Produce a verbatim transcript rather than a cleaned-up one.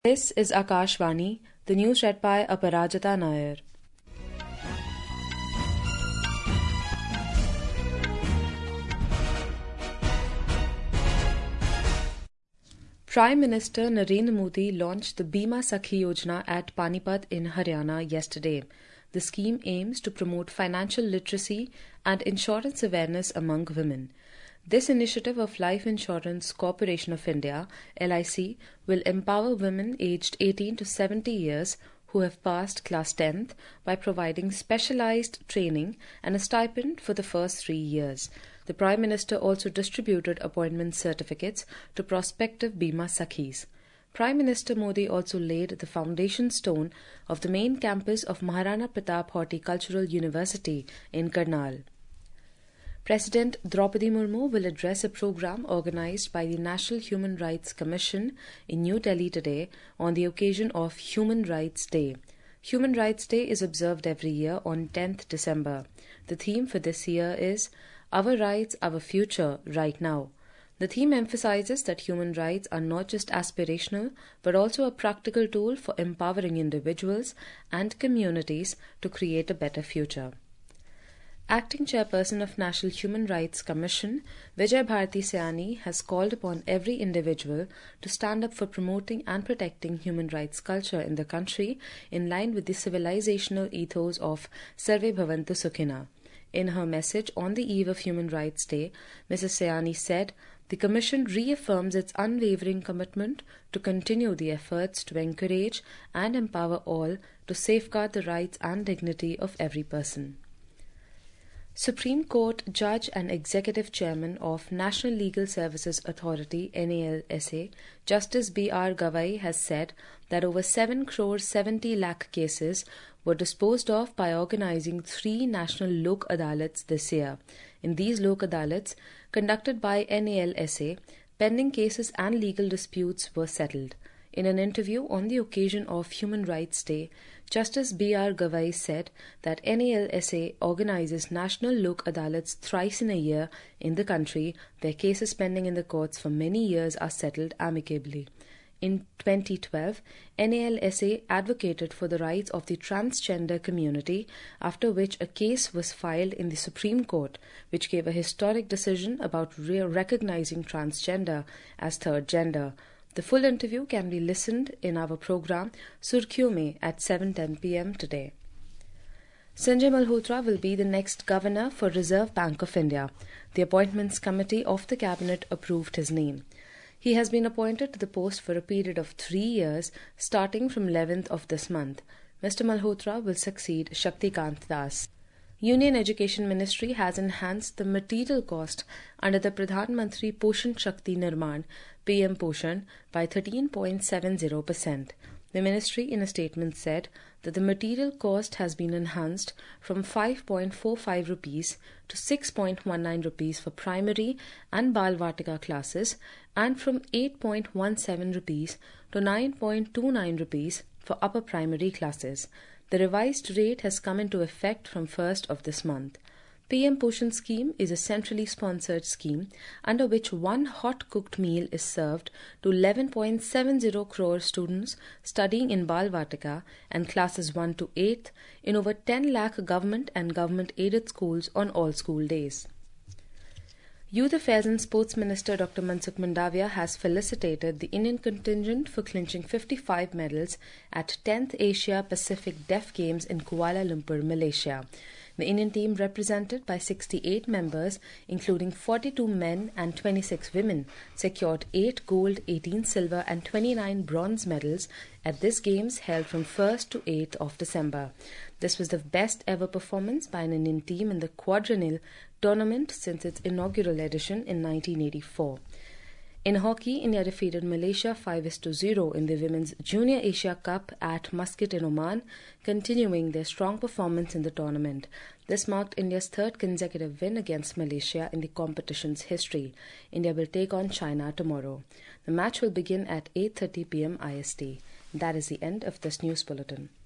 This is Akashvani, the news read by Aparajita Nair. Prime Minister Narendra Modi launched the Bima Sakhi Yojana at Panipat in Haryana yesterday. The scheme aims to promote financial literacy and insurance awareness among women. This initiative of Life Insurance Corporation of India, L I C, will empower women aged eighteen to seventy years who have passed class tenth by providing specialized training and a stipend for the first three years. The Prime Minister also distributed appointment certificates to prospective Bima Sakhis. Prime Minister Modi also laid the foundation stone of the main campus of Maharana Pratap Horticultural University in Karnal. President Draupadi Murmu will address a program organized by the National Human Rights Commission in New Delhi today on the occasion of Human Rights Day. Human Rights Day is observed every year on tenth December. The theme for this year is Our Rights, Our Future, Right Now. The theme emphasizes that human rights are not just aspirational but also a practical tool for empowering individuals and communities to create a better future. Acting Chairperson of National Human Rights Commission, Vijay Bharati Sayani, has called upon every individual to stand up for promoting and protecting human rights culture in the country in line with the civilizational ethos of Sarve Bhavantu Sukhina. In her message on the eve of Human Rights Day, Missus Sayani said, the Commission reaffirms its unwavering commitment to continue the efforts to encourage and empower all to safeguard the rights and dignity of every person. Supreme Court Judge and Executive Chairman of National Legal Services Authority N A L S A, Justice B R Gavai, has said that over seven crore seventy lakh cases were disposed of by organizing three national Lok Adalats this year. In these Lok Adalats, conducted by N A L S A, pending cases and legal disputes were settled. In an interview on the occasion of Human Rights Day, Justice B R Gavai said that N A L S A organizes national Lok Adalats thrice in a year in the country where cases pending in the courts for many years are settled amicably. In twenty twelve, N A L S A advocated for the rights of the transgender community, after which a case was filed in the Supreme Court, which gave a historic decision about re- recognizing transgender as third gender. The full interview can be listened in our program Surkhiyon Mein at seven ten p m today. Sanjay Malhotra will be the next governor for Reserve Bank of India. The Appointments Committee of the Cabinet approved his name. He has been appointed to the post for a period of three years, starting from eleventh of this month. Mister Malhotra will succeed Shaktikant Das. Union Education Ministry has enhanced the material cost under the Pradhan Mantri Poshan Shakti Nirman P M Poshan by thirteen point seven zero percent. The ministry in a statement said that the material cost has been enhanced from five point four five rupees to six point one nine rupees for primary and Bal Vatika classes and from eight point one seven rupees to nine point two nine rupees for upper primary classes. The revised rate has come into effect from first of this month. P M Poshan scheme is a centrally sponsored scheme under which one hot-cooked meal is served to eleven point seven zero crore students studying in Bal Vatika and classes one to eighth in over ten lakh government and government-aided schools on all school days. Youth Affairs and Sports Minister Doctor Mansukh Mandavia has felicitated the Indian contingent for clinching fifty-five medals at tenth Asia Pacific Deaf Games in Kuala Lumpur, Malaysia. The Indian team, represented by sixty-eight members, including forty-two men and twenty-six women, secured eight gold, eighteen silver and twenty-nine bronze medals at this Games held from first to eighth of December. This was the best ever performance by an Indian team in the quadrennial tournament since its inaugural edition in nineteen eighty-four. In hockey, India defeated Malaysia five to zero in the Women's Junior Asia Cup at Muscat in Oman, continuing their strong performance in the tournament. This marked India's third consecutive win against Malaysia in the competition's history. India will take on China tomorrow. The match will begin at eight thirty p m I S T. That is the end of this news bulletin.